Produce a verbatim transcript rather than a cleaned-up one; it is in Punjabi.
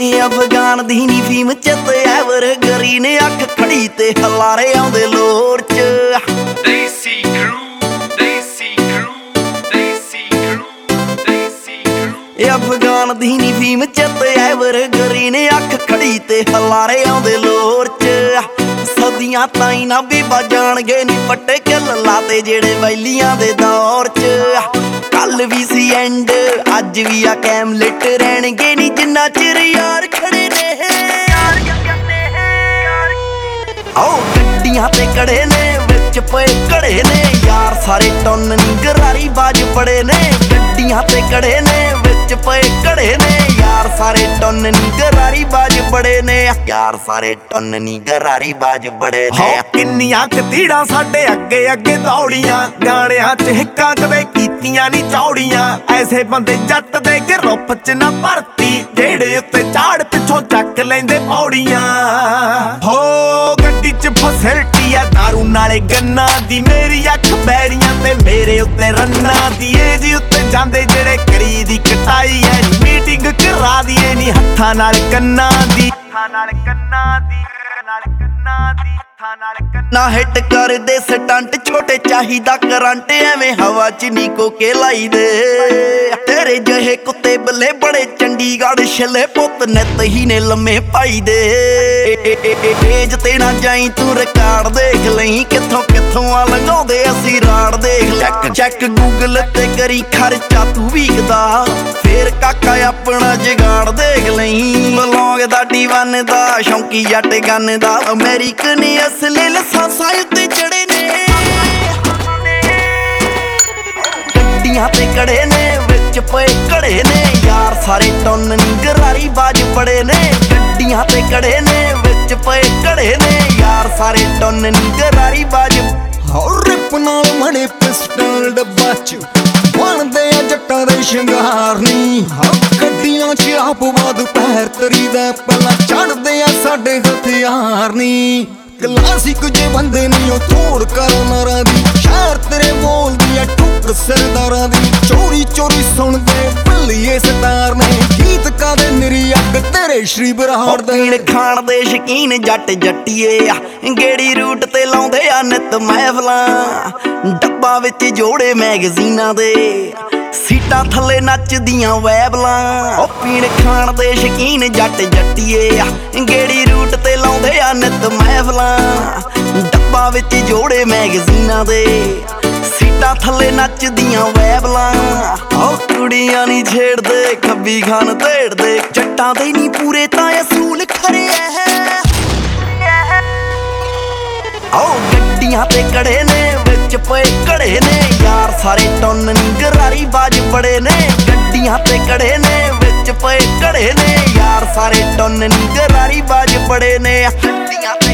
ਅਫਗਾਨ ਦੀ ਨੀ ਫੀਮ ਚੱਤ ਐਵਰ ਗਰੀ ਨੇ ਅੱਖ ਖੜੀ ਤੇ ਹਲਾਰੇ ਆਉਂਦੇ ਲੋਰ ਚ ਦੇਸੀ ਕਰੂ ਦੇਸੀ ਕਰੂ ਦੇਸੀ ਕਰੂ ਦੇਸੀ ਕਰੂ ਅਫਗਾਨ ਦੀ ਨੀ ਫੀਮ ਚੱਤ ਐਵਰ ਗਰੀ ਨੇ ਅੱਖ ਖੜੀ ਤੇ ਹਲਾਰੇ ਆਉਂਦੇ ਲੋਰ ਚ ਸਦੀਆਂ ਤਾਈਂ ਨਾ ਬੀਬਾ ਜਾਣਗੇ ਨੀ ਪੱਟੇ ਕਿੱਲ ਲਾਤੇ ਜਿਹੜੇ ਵੈਲੀਆਂ ਦੇ ਦੌਰ ਚ ਕੱਲ ਵੀ ਸੀ ਐਂਡ ਅੱਜ ਵੀ ਆ ਕੈਮਲਿਟ ਰਹਿਣਗੇ ਨੀ ਜਿੰਨਾ ਚਿਰ ਯਾਰ ਖੜੇ ਨੇ ਆਓ ਗੱਡੀਆਂ ਤੇ ਕੜੇ ਨੇ ਵਿੱਚ ਪਏ ਘੜੇ ਨੇ ਯਾਰ ਸਾਰੇ ਟੁੰਨ ਨੀ ਗਰਾਰੀ ਬਾਜ ਬੜੇ ਨੇ ਗੱਡੀਆਂ ਤੇ ਕੜੇ ਨੇ ਵਿੱਚ ਪਏ ਘੜੇ ਨੇ ਯਾਰ ਸਾਰੇ ਟੁੰਨ ਨੀ ਗਰਾਰੀ ਬਾਜ ਬੜੇ ਨੇ ਯਾਰ ਸਾਰੇ ਟੁੰਨ ਨੀ ਗਰਾਰੀ ਬਾਜ ਬੜੇ ਨੇ ਕਿੰਨੀਆਂ ਕਤੀੜਾਂ ਸਾਡੇ ਅੱਗੇ ਅੱਗੇ ਦੌੜੀਆਂ ਗਾਣਿਆਂ ਚ ਹਿੱਕਾਂ ਕਦੇ ਕੀਤੀਆਂ ਨੀ ਚੌੜੀਆਂ ਐਸੇ ਬੰਦੇ ਜੱਟ ਦੇ ਗਰੁੱਪ ਚ ਨਾ ਭਰਤੀ ਜਿਹੜੇ ਉੱਤੇ ਝਾੜ ਪਿੱਛੋਂ ਚੱਕ ਲੈਂਦੇ ਪੌੜੀਆਂ ਹੋ ਗੱਡੀ ਚ ਫੈਸਿਲਿਟੀ ਆ ਦਾਰੂ ਨਾਲੇ ਗੰਨਾ ਦੀ ਮੇਰੀ ਅੱਖ ਬੈਰੀਆਂ ਤੇ ਮੇਰੇ ਉੱਤੇ ਰੰਨਾਂ ਦੀ ਏਜ ਉੱਤੇ ਜਾਂਦੇ ਜਿਹੜੇ ਕਰੀ ਦੀ ਕਟਾਈ ਐ ਮੀਟਿੰਗ ਕਰਾ ਦੀਏ ਨੀ ਹੱਥਾਂ ਨਾਲ ਕੰਨਾਂ ਦੀ ਹੱਥਾਂ ਨਾਲ ਕੰਨਾਂ ਦੀ ਨਾਲ ਕੰਨਾਂ ਦੀ ਹੱਥਾਂ ਨਾਲ ਨਾ ਹਿੱਟ ਕਰਦੇ ਸਟੰਟ ਛੋਟੇ ਚਾਹੀਦਾ ਕਰੰਟ ਐਵੇਂ ਹਵਾ ਚ ਨੀ ਕੋਕੇ ਲਾਈ ਦੇ ਤੇਰੇ ਜਿਹੇ ਕੁੱਤੇ ਬੱਲੇ ਬੜੇ ਚੰਡੀਗੜ੍ਹ ਛੱਲੇ ਪੁੱਤ ਨਿੱਤ ਹੀ ਨੇ ਲੰਮੇ ਪਾਈ ਦੇ ਏਜ ਤੇ ਨਾ ਜਾਈ ਤੂੰ ਰਿਕਾਰਡ ਦੇਖ ਲਈ ਕਿੱਥੋਂ ਕਿੱਥੋਂ ਆ ਲੰਘਾਉਂਦੇ ਅਸੀਂ ਰਾੜ ਦੇਖ ਚੈੱਕ ਚੈੱਕ ਗੂਗਲ ਤੇ ਕਰੀ ਖਰਚਾ ਤੂੰ ਵੀਕਦਾ ਫੇਰ ਕਾਕਾ ਆਪਣਾ ਜਗਾੜ ਦੇਖ ਲਈ ਬਲੌਂਗ ਦਾ ਡੀ ਵਨ ਦਾ ਸ਼ੌਂਕੀ ਜੱਟ ਗੰਨ ਦਾ ਅਮਰੀਕਨ ਅਸਲੀ ਲਸਾਂਸਾਂ ਉੱਤੇ ਚੜੇ ਨੇ ਗੱਡੀਆਂ ਤੇ ਕੜੇ ਨੇ ਵਿੱਚ ਪਏ ਘੜੇ ਨੇ ਯਾਰ ਸਾਰੇ ਟੁੰਨ ਨੀ ਗਰਾਰੀ ਬਾਜ ਬੜੇ ਨੇ ਗੱਡੀਆਂ ਤੇ ਕੜੇ ਨੇ ਵਿੱਚ ਪਏ ਘੜੇ ਨੇ ਯਾਰ ਸਾਰੇ ਟੁੰਨ ਨੀ ਗਰਾਰੀ ਬਾਜ ਹੋਰ ਰਿਪ ਨਾਲ ਮੜੇ ਪਿਸਟਲ ਡੱਬਾ ਚ ਬਣਦੇ ਆ ਜੱਟਾਂ ਦੇ ਸ਼ਿੰਗਾਰ ਨੀ ਗੱਡੀਆਂ ਚ ਆਪ ਬਾਦ ਪੈਰ ਤਰੀ ਦਾ ਪਹਿਲਾਂ ਚੜਦੇ ਆ ਸਾਡੇ ਹਥਿਆਰ ਨੀ ਕਲਾਸਿਕ ਜੇ ਬੰਦੇ ਨੀ ਉਹ ਥੋੜ ਕਰ ਨਾਰਾਂ ਦੀ ਸ਼ਹਿਰ ਤੇਰੇ ਬੋਲਦੀ ਆ ਠੁੱਕ ਸਰਦਾਰਾਂ ਦੀ ਚੋਰੀ ਚੋਰੀ ਸੁਣਦੇ ਭੱਲੀਏ ਸਤਾਰ ਨੇ ਗੀਤ ਕਾਦੇ ਨਿਰੀ ਅੱਗ ਤੇਰੇ ਸ਼੍ਰੀ ਬਰਾੜ ਦੇ ਪੀਣ ਖਾਣ ਦੇ ਸ਼ਕੀਨ ਜੱਟ ਜੱਟੀਏ ਆ ਗੇੜੀ ਰੂਟ ਤੇ ਲਾਉਂਦੇ ਆ ਨਿਤ ਮਹਿਫਲਾਂ ਡੱਬਾ ਵਿੱਚ ਜੋੜੇ ਮੈਗਜ਼ੀਨਾਂ ਦੇ ਸੀਟਾਂ ਥੱਲੇ ਨੱਚਦੀਆਂ ਵੈਬਲਾਂ ਉਹ ਪੀਣ ਖਾਣ ਦੇ ਸ਼ਕੀਨ ਜੱਟ ਜੱਟੀਏ ਆ ਗੇੜੀ ਰੂਟ ਤੇ ਲਾਉਂਦੇ ਆ ਨਿਤ ਮਹਿਫਲਾਂ ਡੱਬਾ ਵਿੱਚ ਜੋੜੇ ਮੈਗਜ਼ੀਨਾਂ ਦੇ ਸੀਟਾਂ ਥੱਲੇ ਨੱਚਦੀਆਂ ਵੈਬਲਾਂ ਉਹ ਕੁੜੀਆਂ ਨੀ ਛੇੜਦੇ ਖੱਬੀ ਖਾਨ ਢੇੜਦੇ ਜੱਟਾਂ ਦੇ ਨੀ ਪੂਰੇ ਤਾਂ ਅਸੂਲ ਖਰੇ ਐ ਆਓ ਗੱਡੀਆਂ ਤੇ ਕੜੇ ਨੇ ਵਿੱਚ ਪਏ ਘੜੇ ਨੇ ਯਾਰ ਸਾਰੇ ਟੁੰਨ ਨੀ ਗਰਾਰੀ ਬਾਜ ਬੜੇ ਨੇ ਗੱਡੀਆਂ ਤੇ ਕੜੇ ਨੇ ਵਿੱਚ ਪਏ ਘੜੇ ਨੇ ਯਾਰ ਸਾਰੇ ਟੁੰਨ ਨੀ ਗਰਾਰੀ ਬਾਜ ਬੜੇ ਨੇ ਗੱਡੀਆਂ